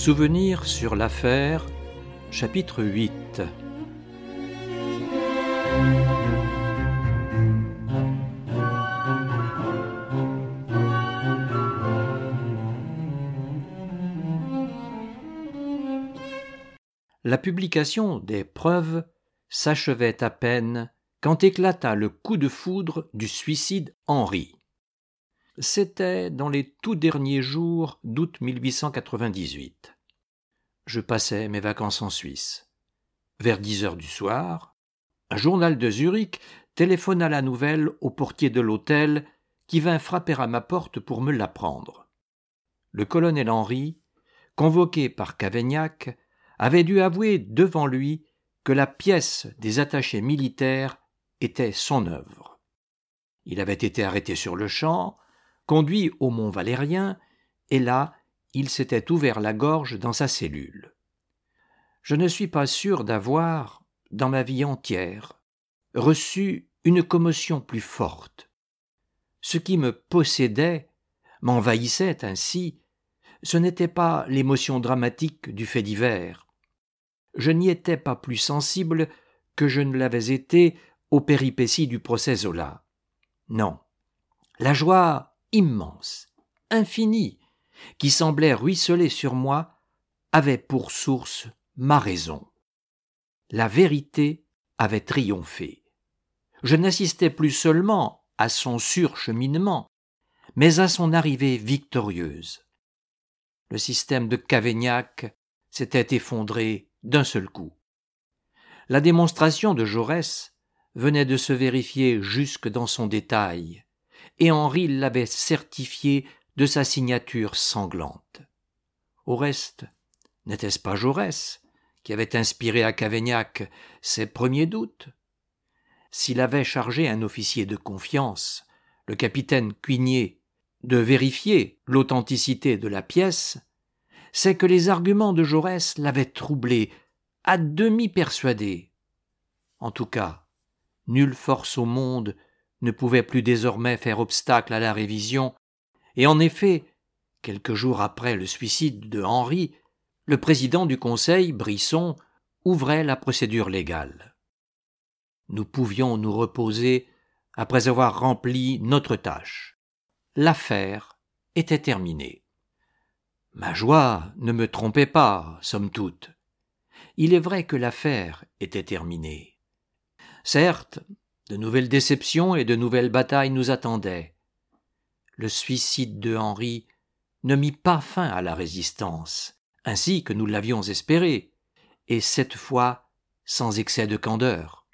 Souvenirs sur l'affaire, chapitre 8. La publication des preuves s'achevait à peine quand éclata le coup de foudre du suicide Henri. C'était dans les tout derniers jours d'août 1898. Je passais mes vacances en Suisse. Vers 10 heures du soir, un journal de Zurich téléphona la nouvelle au portier de l'hôtel qui vint frapper à ma porte pour me l'apprendre. Le colonel Henri, convoqué par Cavaignac, avait dû avouer devant lui que la pièce des attachés militaires était son œuvre. Il avait été arrêté sur le champ, conduit au Mont Valérien, et là, il s'était ouvert la gorge dans sa cellule. Je ne suis pas sûr d'avoir, dans ma vie entière, reçu une commotion plus forte. Ce qui me possédait, m'envahissait ainsi, ce n'était pas l'émotion dramatique du fait divers. Je n'y étais pas plus sensible que je ne l'avais été aux péripéties du procès Zola. Non, la joie immense, infinie, qui semblait ruisseler sur moi, avait pour source ma raison. La vérité avait triomphé. Je n'assistais plus seulement à son surcheminement, mais à son arrivée victorieuse. Le système de Cavaignac s'était effondré d'un seul coup. La démonstration de Jaurès venait de se vérifier jusque dans son détail, et Henri l'avait certifié de sa signature sanglante. Au reste, n'était-ce pas Jaurès qui avait inspiré à Cavaignac ses premiers doutes? S'il avait chargé un officier de confiance, le capitaine Cuigné, de vérifier l'authenticité de la pièce, c'est que les arguments de Jaurès l'avaient troublé, à demi persuadé. En tout cas, nulle force au monde ne pouvait plus désormais faire obstacle à la révision, et en effet, quelques jours après le suicide de Henri, le président du Conseil, Brisson, ouvrait la procédure légale. Nous pouvions nous reposer après avoir rempli notre tâche. L'affaire était terminée. Ma joie ne me trompait pas, somme toute. Il est vrai que l'affaire était terminée. Certes, de nouvelles déceptions et de nouvelles batailles nous attendaient. Le suicide de Henri ne mit pas fin à la résistance, ainsi que nous l'avions espéré, et cette fois sans excès de candeur.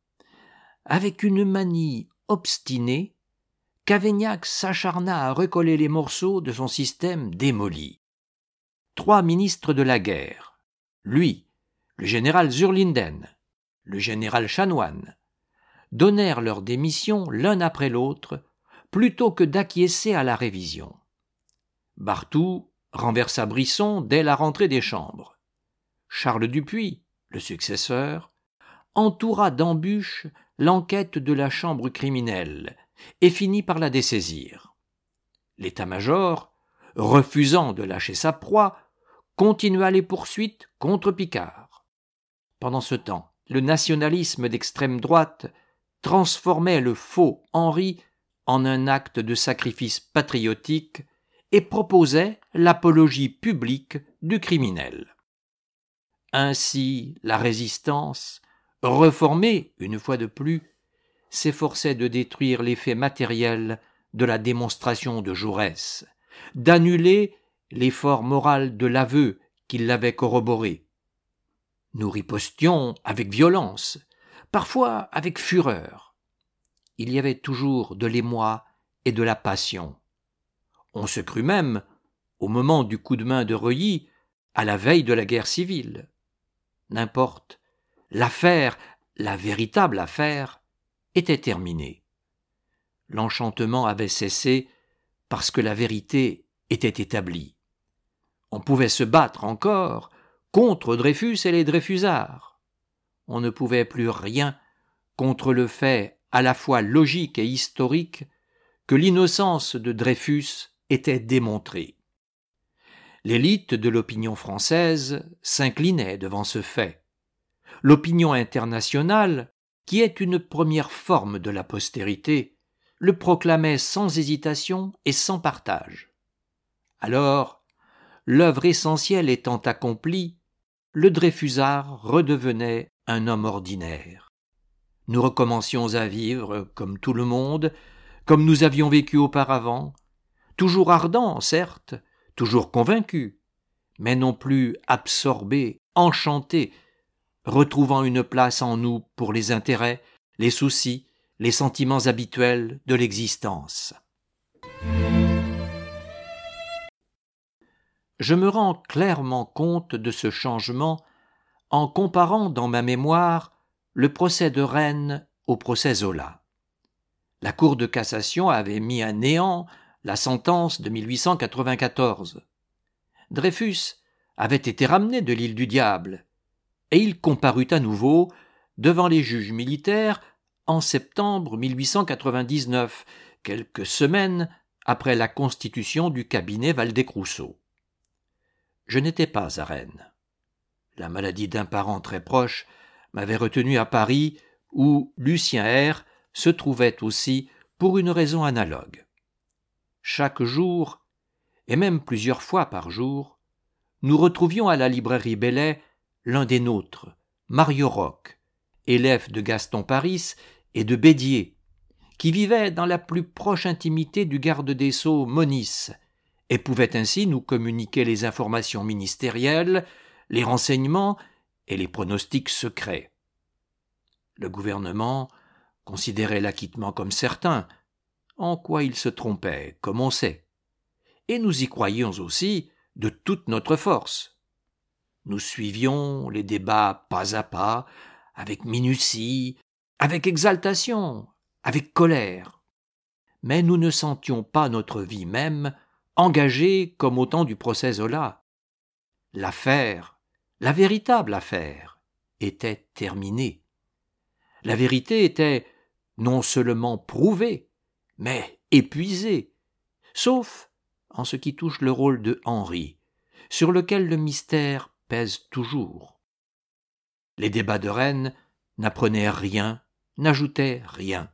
Avec une manie obstinée, Cavaignac s'acharna à recoller les morceaux de son système démoli. 3 ministres de la guerre, lui, le général Zurlinden, le général Chanoine, donnèrent leur démission l'un après l'autre, plutôt que d'acquiescer à la révision. Barthou renversa Brisson dès la rentrée des chambres. Charles Dupuy, le successeur, entoura d'embûches l'enquête de la chambre criminelle et finit par la dessaisir. L'état-major, refusant de lâcher sa proie, continua les poursuites contre Picard. Pendant ce temps, le nationalisme d'extrême droite transformait le faux Henri en un acte de sacrifice patriotique et proposait l'apologie publique du criminel. Ainsi, la résistance, reformée une fois de plus, s'efforçait de détruire l'effet matériel de la démonstration de Jaurès, d'annuler l'effort moral de l'aveu qui l'avait corroboré. Nous ripostions avec violence, parfois avec fureur. Il y avait toujours de l'émoi et de la passion. On se crut même, au moment du coup de main de Reuilly, à la veille de la guerre civile. N'importe, l'affaire, la véritable affaire, était terminée. L'enchantement avait cessé parce que la vérité était établie. On pouvait se battre encore contre Dreyfus et les Dreyfusards. On ne pouvait plus rien contre le fait à la fois logique et historique que l'innocence de Dreyfus était démontrée. L'élite de l'opinion française s'inclinait devant ce fait. L'opinion internationale, qui est une première forme de la postérité, le proclamait sans hésitation et sans partage. Alors, l'œuvre essentielle étant accomplie, le Dreyfusard redevenait un homme ordinaire. Nous recommencions à vivre comme tout le monde, comme nous avions vécu auparavant, toujours ardents, certes, toujours convaincus, mais non plus absorbés, enchantés, retrouvant une place en nous pour les intérêts, les soucis, les sentiments habituels de l'existence. Je me rends clairement compte de ce changement en comparant dans ma mémoire le procès de Rennes au procès Zola. La Cour de cassation avait mis à néant la sentence de 1894. Dreyfus avait été ramené de l'île du Diable, et il comparut à nouveau devant les juges militaires en septembre 1899, quelques semaines après la constitution du cabinet Valdez-Crousseau. Je n'étais pas à Rennes. La maladie d'un parent très proche m'avait retenu à Paris, où Lucien R se trouvait aussi pour une raison analogue. Chaque jour, et même plusieurs fois par jour, nous retrouvions à la librairie Bellet l'un des nôtres, Mario Roch, élève de Gaston Paris et de Bédier, qui vivait dans la plus proche intimité du garde des Sceaux Moniz, et pouvait ainsi nous communiquer les informations ministérielles, les renseignements et les pronostics secrets. Le gouvernement considérait l'acquittement comme certain, en quoi il se trompait, comme on sait, et nous y croyions aussi de toute notre force. Nous suivions les débats pas à pas, avec minutie, avec exaltation, avec colère, mais nous ne sentions pas notre vie même engagée comme au temps du procès Zola. L'affaire, la véritable affaire, était terminée. La vérité était non seulement prouvée, mais épuisée, sauf en ce qui touche le rôle de Henri, sur lequel le mystère pèse toujours. Les débats de Rennes n'apprenaient rien, n'ajoutaient rien.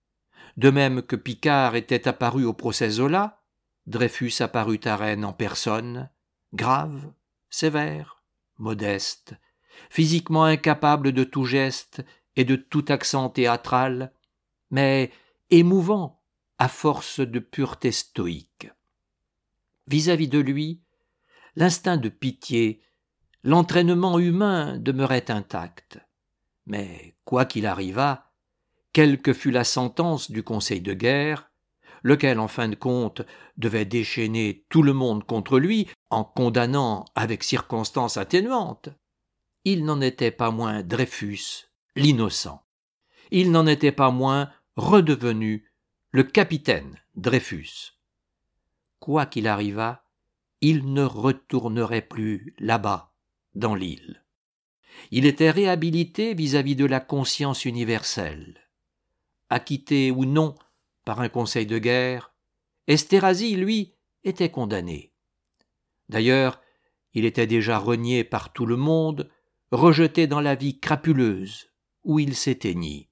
De même que Picard était apparu au procès Zola, Dreyfus apparut à Rennes en personne, grave, sévère, modeste, physiquement incapable de tout geste et de tout accent théâtral, mais émouvant à force de pureté stoïque. Vis-à-vis de lui, l'instinct de pitié, l'entraînement humain demeurait intact. Mais, quoi qu'il arrivât, quelle que fût la sentence du Conseil de guerre, lequel, en fin de compte, devait déchaîner tout le monde contre lui en condamnant avec circonstances atténuantes, il n'en était pas moins Dreyfus, l'innocent. Il n'en était pas moins redevenu le capitaine Dreyfus. Quoi qu'il arrivât, il ne retournerait plus là-bas, dans l'île. Il était réhabilité vis-à-vis de la conscience universelle. Acquitté ou non par un conseil de guerre, Esterhazy, lui, était condamné. D'ailleurs, il était déjà renié par tout le monde, rejeté dans la vie crapuleuse, où il s'éteignit.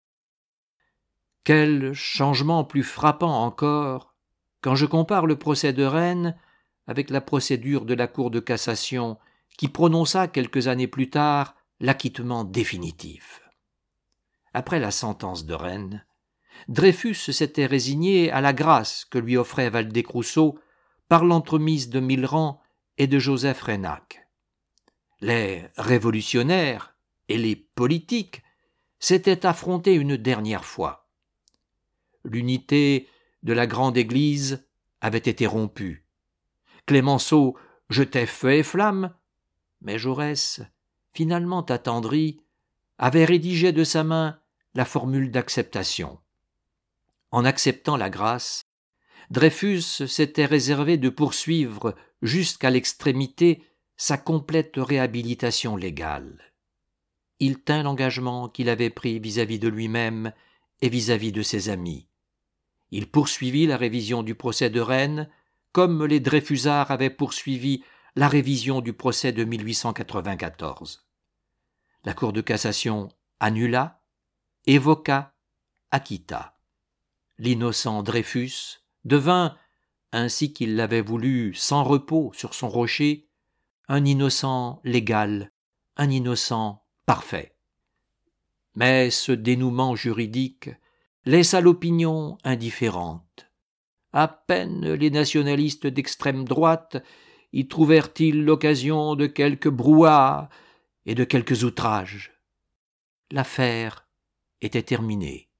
Quel changement plus frappant encore quand je compare le procès de Rennes avec la procédure de la Cour de cassation qui prononça quelques années plus tard l'acquittement définitif. Après la sentence de Rennes, Dreyfus s'était résigné à la grâce que lui offrait Valdez-Crousseau par l'entremise de Millerand et de Joseph Reinach. Les révolutionnaires et les politiques s'étaient affrontés une dernière fois. L'unité de la grande Église avait été rompue. Clémenceau jetait feu et flamme, mais Jaurès, finalement attendri, avait rédigé de sa main la formule d'acceptation. En acceptant la grâce, Dreyfus s'était réservé de poursuivre jusqu'à l'extrémité sa complète réhabilitation légale. Il tint l'engagement qu'il avait pris vis-à-vis de lui-même et vis-à-vis de ses amis. Il poursuivit la révision du procès de Rennes comme les Dreyfusards avaient poursuivi la révision du procès de 1894. La Cour de cassation annula, évoqua, acquitta. L'innocent Dreyfus devint, ainsi qu'il l'avait voulu, sans repos sur son rocher, un innocent légal, un innocent parfait. Mais ce dénouement juridique laissa l'opinion indifférente. À peine les nationalistes d'extrême droite y trouvèrent-ils l'occasion de quelques brouhahas et de quelques outrages. L'affaire était terminée.